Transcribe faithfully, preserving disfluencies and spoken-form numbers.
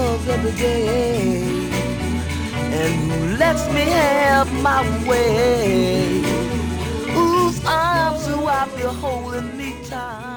loves every day, and who lets me have my way, whose arms do I feel holding me tight.